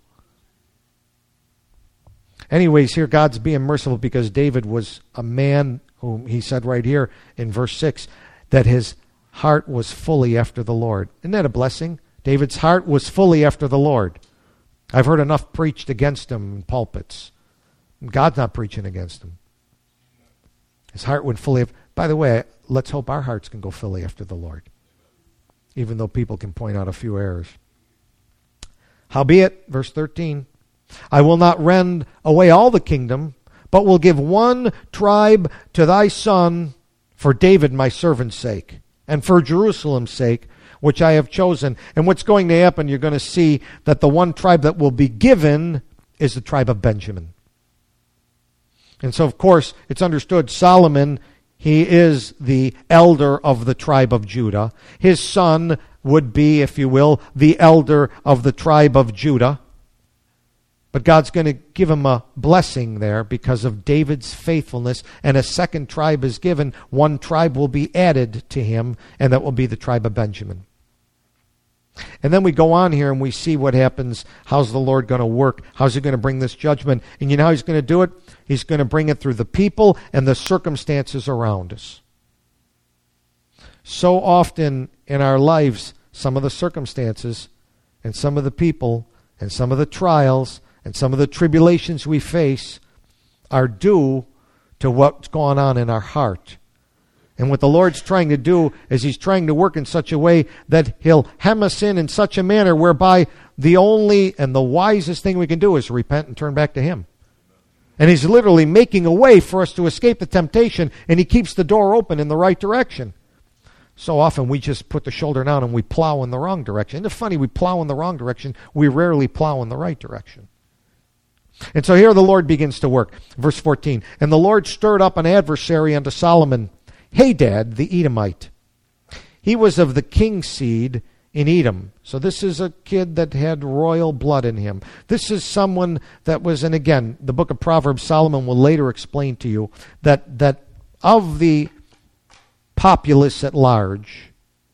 Speaker 1: Anyways, here God's being merciful because David was a man whom he said right here in verse six that his heart was fully after the Lord. Isn't that a blessing? David's heart was fully after the Lord. I've heard enough preached against him in pulpits. God's not preaching against him. His heart went fully. By the way, let's hope our hearts can go fully after the Lord, even though people can point out a few errors. Howbeit, verse thirteen, I will not rend away all the kingdom, but will give one tribe to thy son for David my servant's sake, and for Jerusalem's sake, which I have chosen. And what's going to happen, you're going to see that the one tribe that will be given is the tribe of Benjamin. And so, of course, it's understood Solomon, he is the elder of the tribe of Judah. His son would be, if you will, the elder of the tribe of Judah. But God's going to give him a blessing there because of David's faithfulness, and a second tribe is given. One tribe will be added to him, and that will be the tribe of Benjamin. And then we go on here and we see what happens. How's the Lord going to work? How's he going to bring this judgment? And you know how he's going to do it? He's going to bring it through the people and the circumstances around us. So often in our lives, some of the circumstances and some of the people and some of the trials and some of the tribulations we face are due to what's going on in our heart. And what the Lord's trying to do is he's trying to work in such a way that he'll hem us in in such a manner whereby the only and the wisest thing we can do is repent and turn back to him. And he's literally making a way for us to escape the temptation, and he keeps the door open in the right direction. So often we just put the shoulder down and we plow in the wrong direction. Isn't it funny? We plow in the wrong direction. We rarely plow in the right direction. And so here the Lord begins to work. Verse fourteen, and the Lord stirred up an adversary unto Solomon, Hadad the Edomite. He was of the king's seed in Edom. So this is a kid that had royal blood in him. This is someone that was, and again, the book of Proverbs, Solomon will later explain to you that, that of the populace at large,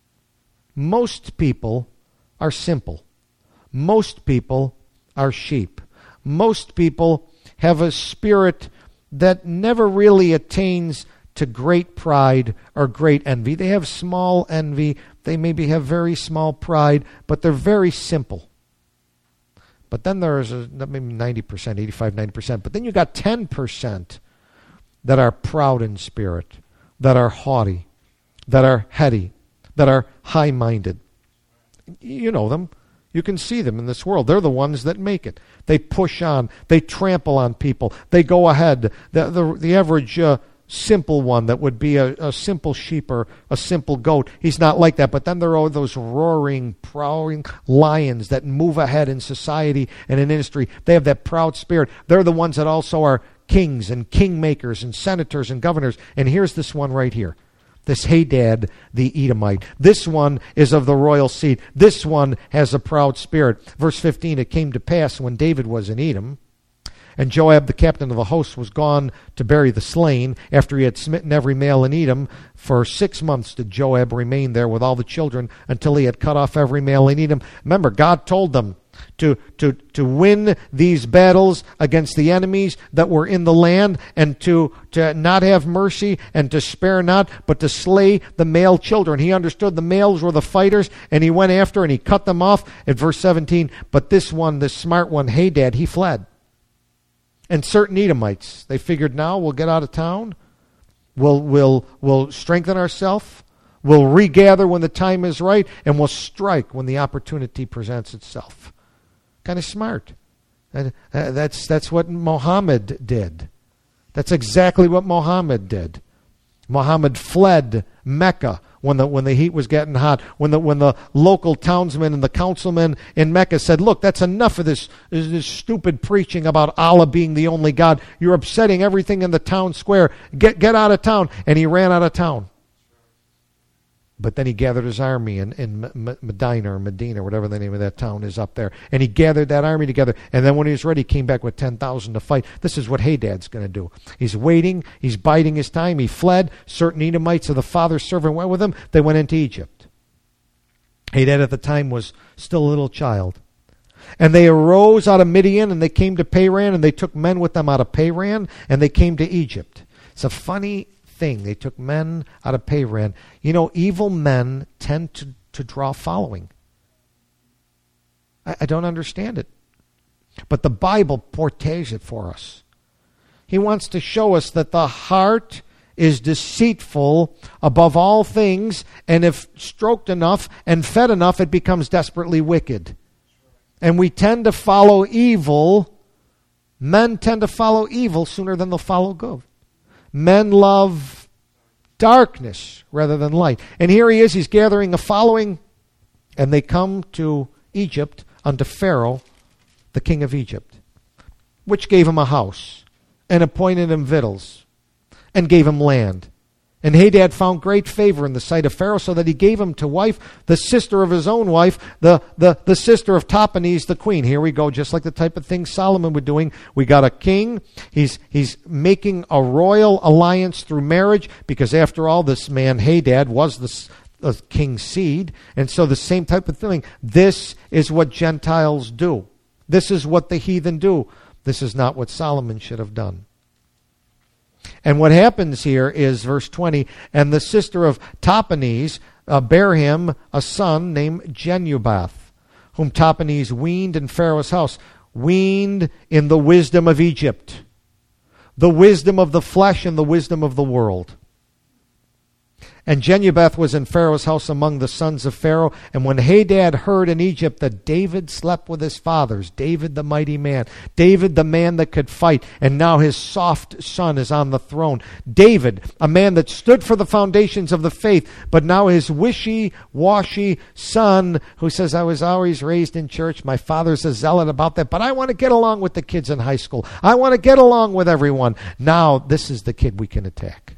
Speaker 1: most people are simple. Most people are sheep. Most people have a spirit that never really attains to great pride or great envy. They have small envy. They maybe have very small pride, but they're very simple. But then there's a, maybe ninety percent, eighty-five, ninety percent. But then you got ten percent that are proud in spirit, that are haughty, that are heady, that are high-minded. You know them. You can see them in this world. They're the ones that make it. They push on. They trample on people. They go ahead. The, the, the average uh, simple one that would be a, a simple sheep or a simple goat, he's not like that. But then there are those roaring, prowling lions that move ahead in society and in industry. They have that proud spirit. They're the ones that also are kings and kingmakers and senators and governors. And here's this one right here. This Hadad the Edomite. This one is of the royal seed. This one has a proud spirit. Verse fifteen, it came to pass when David was in Edom, and Joab the captain of the host was gone to bury the slain, after he had smitten every male in Edom. For six months did Joab remain there with all the children, until he had cut off every male in Edom. Remember, God told them to, to, to win these battles against the enemies that were in the land, and to, to not have mercy and to spare not, but to slay the male children. He understood the males were the fighters, and he went after and he cut them off. At verse seventeen, but this one, this smart one, Hadad, he fled. And certain Edomites, they figured, now we'll get out of town, we'll, we'll, we'll strengthen ourselves, we'll regather when the time is right, and we'll strike when the opportunity presents itself. Kind of smart. And uh, that's that's what Muhammad did. That's exactly what Muhammad did. Muhammad fled Mecca when the when the heat was getting hot. When the when the local townsmen and the councilmen in Mecca said, "Look, that's enough of this, this this stupid preaching about Allah being the only God. You're upsetting everything in the town square. Get get out of town." And he ran out of town. But then he gathered his army in, in Medina or Medina, whatever the name of that town is up there. And he gathered that army together. And then when he was ready, he came back with ten thousand to fight. This is what Hadad's going to do. He's waiting. He's biding his time. He fled. Certain Edomites of the father's servant went with him. They went into Egypt. Hadad at the time was still a little child. And they arose out of Midian, and they came to Paran, and they took men with them out of Paran, and they came to Egypt. It's a funny thing. They took men out of Paran. You know, evil men tend to, to draw following. I, I don't understand it. But the Bible portrays it for us. He wants to show us that the heart is deceitful above all things, and if stroked enough and fed enough, it becomes desperately wicked. And we tend to follow evil. Men tend to follow evil sooner than they'll follow good. Men love darkness rather than light. And here he is, he's gathering a following, and they come to Egypt unto Pharaoh, the king of Egypt, which gave him a house, and appointed him victuals, and gave him land. And Hadad found great favor in the sight of Pharaoh, so that he gave him to wife the sister of his own wife, the, the, the sister of Tahpenes the queen. Here we go, just like the type of thing Solomon was doing. We got a king. He's, he's making a royal alliance through marriage, because after all, this man Hadad was the, the king's seed. And so the same type of thing. This is what Gentiles do. This is what the heathen do. This is not what Solomon should have done. And what happens here is verse twenty, and the sister of Tahpenes uh, bare him a son named Genubath, whom Tahpenes weaned in Pharaoh's house, weaned in the wisdom of Egypt, the wisdom of the flesh and the wisdom of the world. And Genubath was in Pharaoh's house among the sons of Pharaoh. And when Hadad heard in Egypt that David slept with his fathers, David the mighty man, David the man that could fight, and now his soft son is on the throne. David, a man that stood for the foundations of the faith, but now his wishy-washy son who says, I was always raised in church, my father's a zealot about that, but I want to get along with the kids in high school. I want to get along with everyone. Now this is the kid we can attack.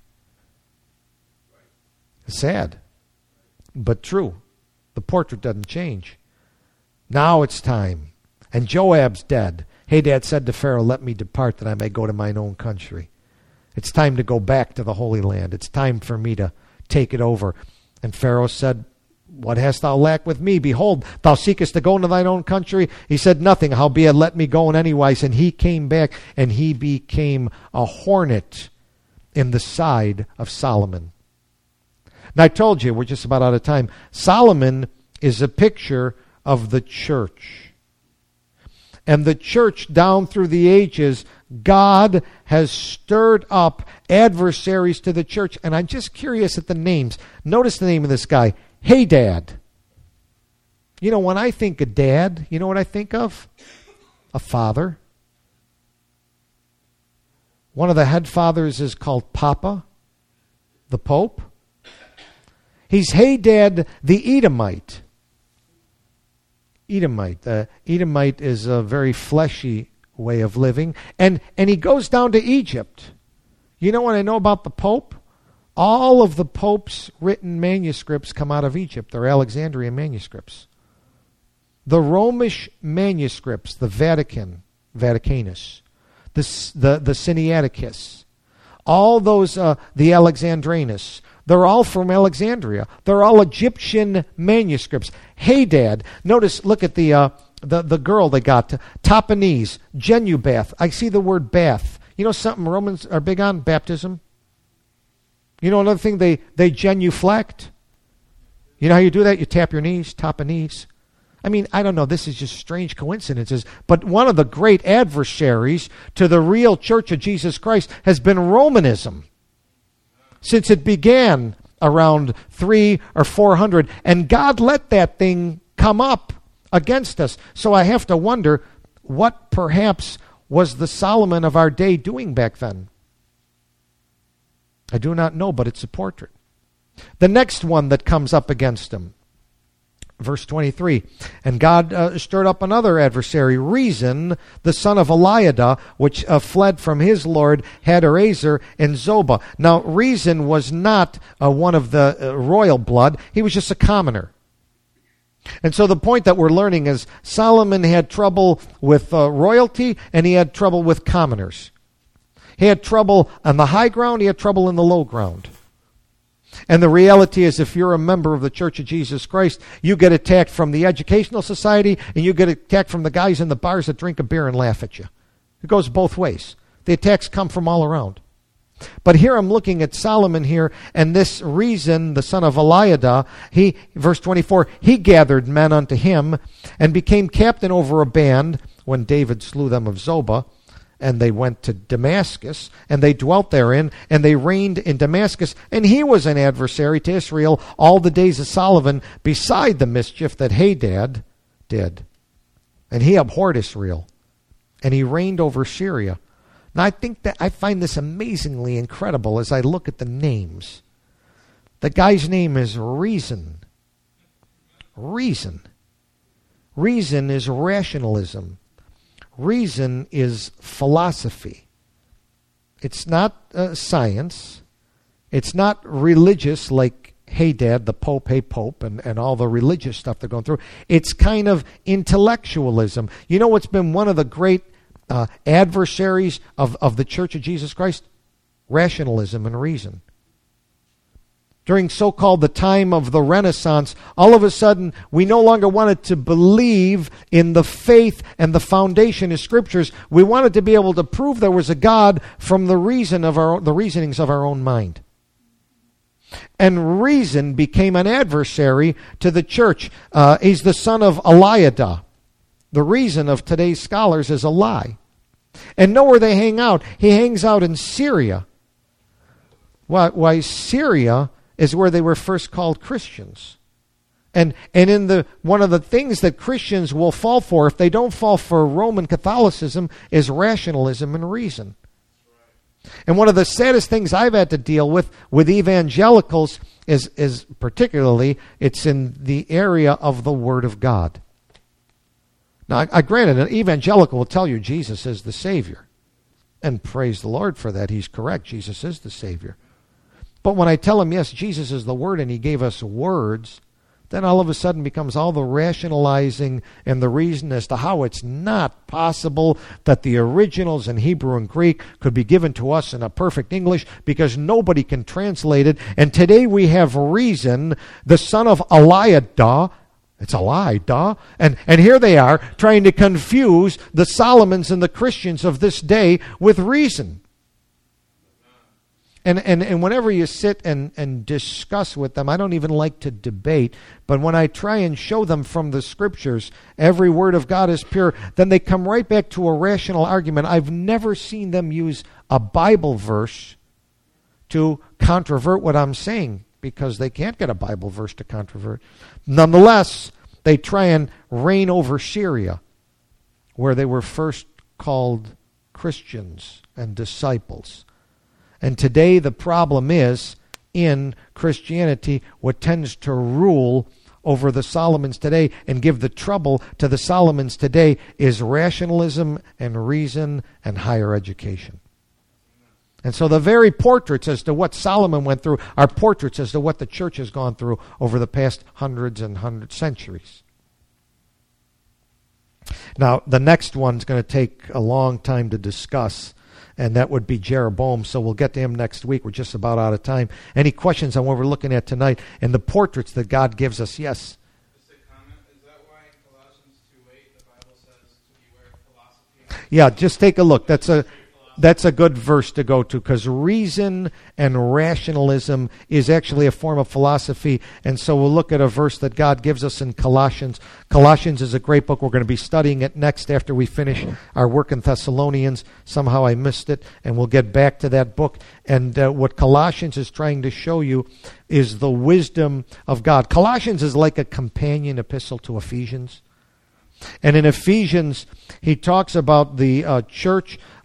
Speaker 1: Sad, but true. The portrait doesn't change. Now it's time. And Joab's dead. Hadad said to Pharaoh, let me depart that I may go to mine own country. It's time to go back to the Holy Land. It's time for me to take it over. And Pharaoh said, what hast thou lacked with me? Behold, thou seekest to go into thine own country. He said, nothing, howbeit let me go in anywise. And he came back, and he became a hornet in the side of Solomon. Now, I told you, we're just about out of time. Solomon is a picture of the church. And the church, down through the ages, God has stirred up adversaries to the church. And I'm just curious at the names. Notice the name of this guy, Hadad. You know, when I think of dad, you know what I think of? A father. One of the head fathers is called Papa, the Pope. He's Hadad the Edomite. Edomite. Uh, Edomite is a very fleshy way of living. And, and he goes down to Egypt. You know what I know about the Pope? All of the Pope's written manuscripts come out of Egypt. They're Alexandrian manuscripts. The Romish manuscripts, the Vatican, Vaticanus, the, the, the Sinaiticus, all those, uh, the Alexandrinus, they're all from Alexandria. They're all Egyptian manuscripts. Hadad, notice, look at the uh, the, the girl they got, Tahpenes, Genubath. I see the word bath. You know something Romans are big on? Baptism. You know another thing they, they genuflect? You know how you do that? You tap your knees, Tahpenes. I mean, I don't know, this is just strange coincidences, but one of the great adversaries to the real Church of Jesus Christ has been Romanism. Since it began around three or four hundred, and God let that thing come up against us. So I have to wonder, what perhaps was the Solomon of our day doing back then? I do not know, but it's a portrait. The next one that comes up against him, verse twenty-three, and God uh, stirred up another adversary, Reason, the son of Eliada, which uh, fled from his lord Hadarezer and Zobah. Now, Reason was not uh, one of the uh, royal blood. He was just a commoner. And so the point that we're learning is Solomon had trouble with uh, royalty, and he had trouble with commoners. He had trouble on the high ground, he had trouble in the low ground. And the reality is, if you're a member of the Church of Jesus Christ, you get attacked from the educational society, and you get attacked from the guys in the bars that drink a beer and laugh at you. It goes both ways. The attacks come from all around. But here I'm looking at Solomon here, and this Reason, the son of Eliada, he, verse twenty-four, he gathered men unto him, and became captain over a band, when David slew them of Zobah. And they went to Damascus, and they dwelt therein, and they reigned in Damascus. And he was an adversary to Israel all the days of Solomon, beside the mischief that Hadad did. And he abhorred Israel, and he reigned over Syria. Now I think that I find this amazingly incredible as I look at the names. The guy's name is Reason. Reason. Reason is rationalism. Reason is philosophy. It's not uh, science. It's not religious like Hadad, the Pope, hey Pope, and, and all the religious stuff they're going through. It's kind of intellectualism. You know what's been one of the great uh, adversaries of, of the Church of Jesus Christ? Rationalism and reason. During so-called the time of the Renaissance, all of a sudden, we no longer wanted to believe in the faith and the foundation of Scriptures. We wanted to be able to prove there was a God from the reason of our the reasonings of our own mind. And reason became an adversary to the church. Uh, he's the son of Eliada. The reason of today's scholars is a lie. And know where they hang out. He hangs out in Syria. Why, why Syria is where they were first called Christians. And and in the one of the things that Christians will fall for, if they don't fall for Roman Catholicism, is rationalism and reason. And one of the saddest things I've had to deal with with evangelicals is, is particularly, it's in the area of the Word of God. Now, I, I granted, an evangelical will tell you Jesus is the Savior. And praise the Lord for that. He's correct. Jesus is the Savior. But when I tell him, yes, Jesus is the Word and he gave us words, then all of a sudden becomes all the rationalizing and the reason as to how it's not possible that the originals in Hebrew and Greek could be given to us in a perfect English because nobody can translate it. And today we have Reason, the son of Eliada. It's a lie, duh. And, and here they are trying to confuse the Solomons and the Christians of this day with reason. And, and and whenever you sit and, and discuss with them, I don't even like to debate, but when I try and show them from the Scriptures, every word of God is pure, then they come right back to a rational argument. I've never seen them use a Bible verse to controvert what I'm saying, because they can't get a Bible verse to controvert. Nonetheless, they try and reign over Syria, where they were first called Christians and disciples. And today the problem is, in Christianity, what tends to rule over the Solomons today and give the trouble to the Solomons today is rationalism and reason and higher education. And so the very portraits as to what Solomon went through are portraits as to what the church has gone through over the past hundreds and hundreds centuries. Now, the next one's going to take a long time to discuss, and that would be Jeroboam, so we'll get to him next week. We're just about out of time. Any questions on what we're looking at tonight and the portraits that God gives us? Yes?
Speaker 2: Just a comment. Is that why in Colossians two eight the Bible says to beware of philosophy?
Speaker 1: Yeah, just take a look. That's a that's a good verse to go to, because reason and rationalism is actually a form of philosophy. And so we'll look at a verse that God gives us in Colossians. Colossians is a great book. We're going to be studying it next after we finish our work in Thessalonians. Somehow I missed it, and we'll get back to that book. And uh, what Colossians is trying to show you is the wisdom of God. Colossians is like a companion epistle to Ephesians. And in Ephesians, he talks about the uh, church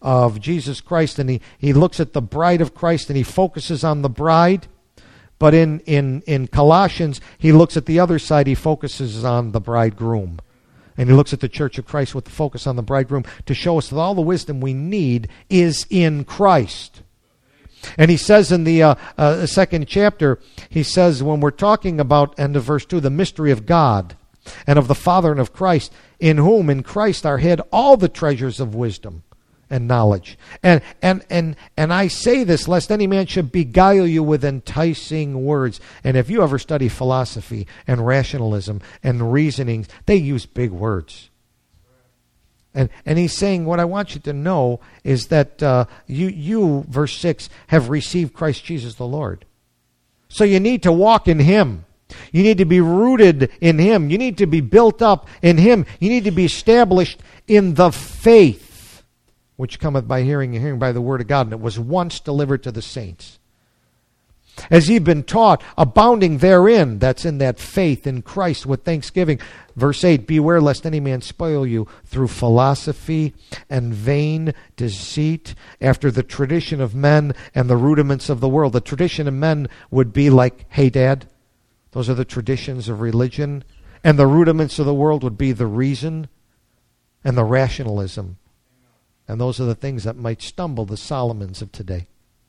Speaker 1: of Jesus Christ, and he, he looks at the bride of Christ, and he focuses on the bride. But in, in, in Colossians, he looks at the other side. He focuses on the bridegroom. And he looks at the church of Christ with the focus on the bridegroom to show us that all the wisdom we need is in Christ. And he says in the uh, uh, second chapter, he says when we're talking about, end of verse two, the mystery of God and of the Father and of Christ, in whom, in Christ, are hid all the treasures of wisdom and knowledge. And and and and I say this lest any man should beguile you with enticing words. And if you ever study philosophy and rationalism and reasonings, they use big words. And and he's saying, what I want you to know is that uh, you you verse six have received Christ Jesus the Lord. So you need to walk in Him. You need to be rooted in Him. You need to be built up in Him. You need to be established in the faith which cometh by hearing, and hearing by the word of God. And it was once delivered to the saints. As ye have been taught, abounding therein, that's in that faith in Christ with thanksgiving. Verse eight, beware lest any man spoil you through philosophy and vain deceit, after the tradition of men and the rudiments of the world. The tradition of men would be like, hey, Dad, those are the traditions of religion. And the rudiments of the world would be the reason and the rationalism. And those are the things that might stumble the Solomons of today.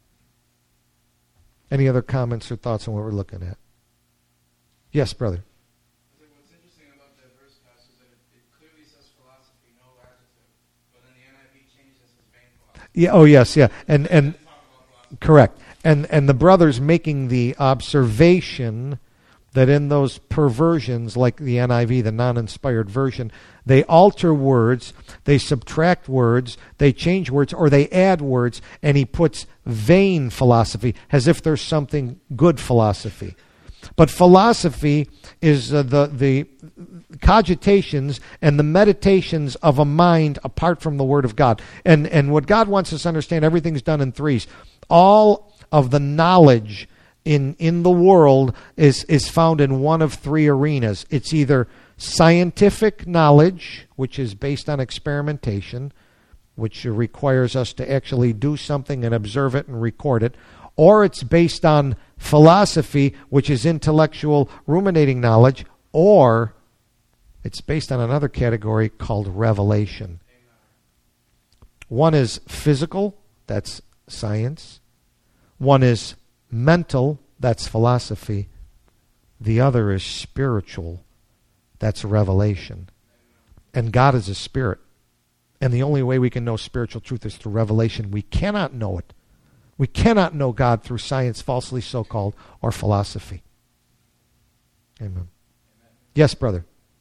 Speaker 1: Any other comments or thoughts on what we're looking at? Yes, brother.
Speaker 2: What's interesting about that verse, Pastor, is that it, it clearly says philosophy, no adjective, but then the N I V changes this as vain philosophy.
Speaker 1: Yeah. Oh, yes. Yeah. And and correct. And and the brother's making the observation that in those perversions, like the N I V, the non-inspired version, they alter words, they subtract words, they change words, or they add words, and he puts vain philosophy, as if there's something good philosophy. But philosophy is uh, the, the cogitations and the meditations of a mind apart from the Word of God. And, and what God wants us to understand, everything's done in threes. All of the knowledge in in the world is is found in one of three arenas. It's either scientific knowledge, which is based on experimentation, which requires us to actually do something and observe it and record it, or it's based on philosophy, which is intellectual ruminating knowledge, or it's based on another category called revelation. One is physical, that's science. One is mental, that's philosophy. The other is spiritual, that's revelation. And God is a spirit. And the only way we can know spiritual truth is through revelation. We cannot know it. We cannot know God through science, falsely so-called, or philosophy. Amen. Amen. Yes, brother.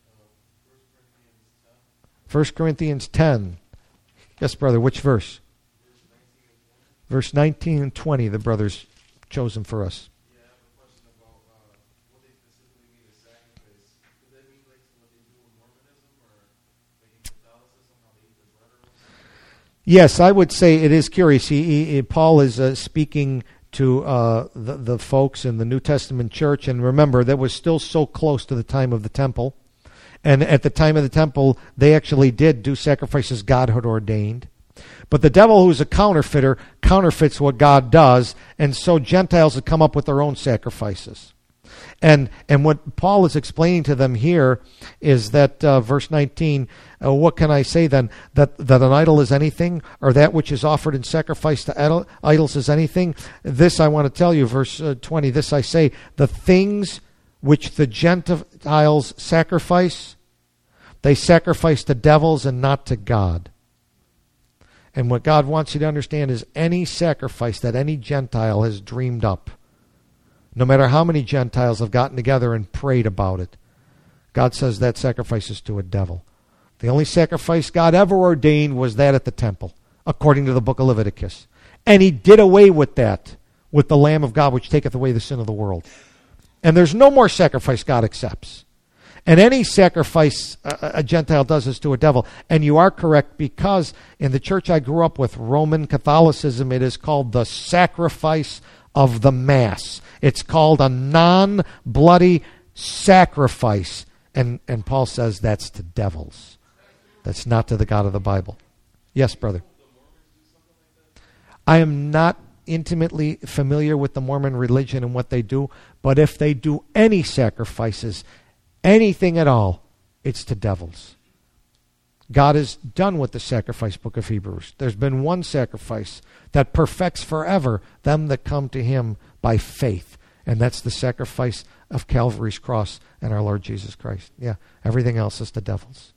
Speaker 1: First Corinthians ten. Yes, brother. Which verse? Verse nineteen and twenty, the brother's chosen for us.
Speaker 2: Yeah, I have a question about uh, what they specifically mean as sacrifice. Does that mean like what they do in Mormonism or like in Catholicism, how they eat the bread or something?
Speaker 1: Yes, I would say it is curious. He, he, Paul is uh, speaking to uh, the, the folks in the New Testament church, and remember, that was still so close to the time of the temple. And at the time of the temple, they actually did do sacrifices God had ordained. But the devil, who's a counterfeiter, counterfeits what God does, and so Gentiles have come up with their own sacrifices. And and what Paul is explaining to them here is that, uh, verse nineteen, uh, what can I say then? That, that an idol is anything, or that which is offered in sacrifice to idol, idols is anything? This I want to tell you, verse uh, twenty, this I say, the things which the Gentiles sacrifice, they sacrifice to devils and not to God. And what God wants you to understand is any sacrifice that any Gentile has dreamed up, no matter how many Gentiles have gotten together and prayed about it, God says that sacrifice is to a devil. The only sacrifice God ever ordained was that at the temple, according to the book of Leviticus. And he did away with that, with the Lamb of God, which taketh away the sin of the world. And there's no more sacrifice God accepts. And any sacrifice a, a Gentile does is to a devil. And you are correct, because in the church I grew up with, Roman Catholicism, it is called the sacrifice of the Mass. It's called a non-bloody sacrifice. And, and Paul says that's to devils. That's not to the God of the Bible. Yes, brother. I am not intimately familiar with the Mormon religion and what they do, but if they do any sacrifices, anything at all, it's to devils. God is done with the sacrifice book of Hebrews. There's been one sacrifice that perfects forever them that come to him by faith, and that's the sacrifice of Calvary's cross and our Lord Jesus Christ. Yeah, everything else is to devils.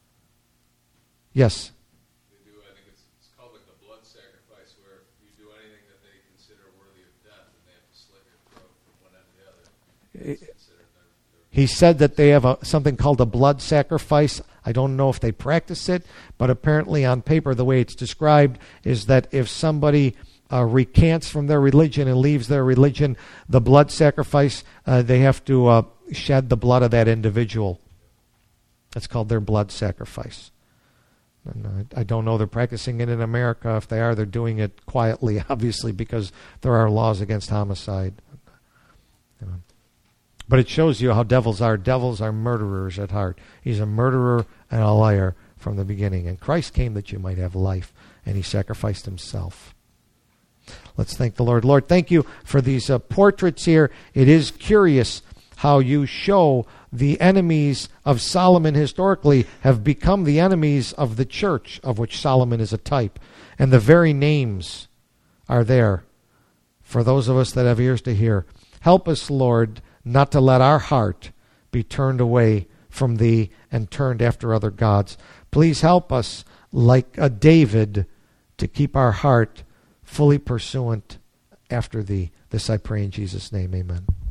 Speaker 1: Yes?
Speaker 3: They do, I think it's, it's called like the blood sacrifice, where if you do anything that they consider worthy of death, and they have to slit your throat from one end to the other. It's considered their, their
Speaker 1: He said that they have a, something called a blood sacrifice. I don't know if they practice it, but apparently on paper the way it's described is that if somebody uh, recants from their religion and leaves their religion, the blood sacrifice, uh, they have to uh, shed the blood of that individual. That's called their blood sacrifice. And uh, I don't know they're practicing it in America. If they are, they're doing it quietly, obviously, because there are laws against homicide. You know. But it shows you how devils are. Devils are murderers at heart. He's a murderer and a liar from the beginning. And Christ came that you might have life, and he sacrificed himself. Let's thank the Lord. Lord, thank you for these uh, portraits here. It is curious how you show the enemies of Solomon historically have become the enemies of the church, of which Solomon is a type. And the very names are there for those of us that have ears to hear. Help us, Lord, not to let our heart be turned away from thee and turned after other gods. Please help us, like a David, to keep our heart fully pursuant after thee. This I pray in Jesus' name, amen.